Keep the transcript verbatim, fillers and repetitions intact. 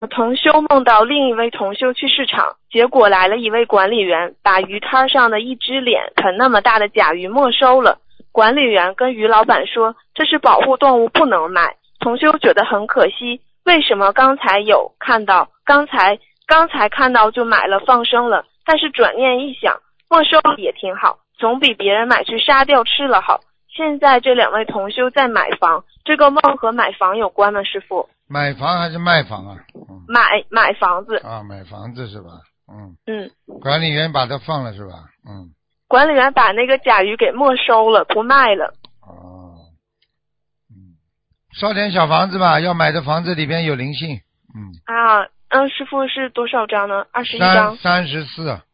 同修梦到另一位同修去市场，结果来了一位管理员，把鱼摊上的一只脸盆那么大的甲鱼没收了。管理员跟鱼老板说这是保护动物不能买，同修觉得很可惜，为什么刚才有看到，刚才刚才看到就买了放生了，但是转念一想，没收也挺好，总比别人买去杀掉吃了好。现在这两位同修在买房，这个梦和买房有关吗？师傅？ 买房还是卖房啊？嗯、 买买房子啊，买房子是吧？嗯嗯， 管理员把它放了是吧？嗯， 管理员把那个甲鱼给没收了，不卖了。 哦，嗯，烧点小房子吧，要买的房子里边有灵性。嗯啊，嗯，师傅是多少张呢？二十一三张。 三十四。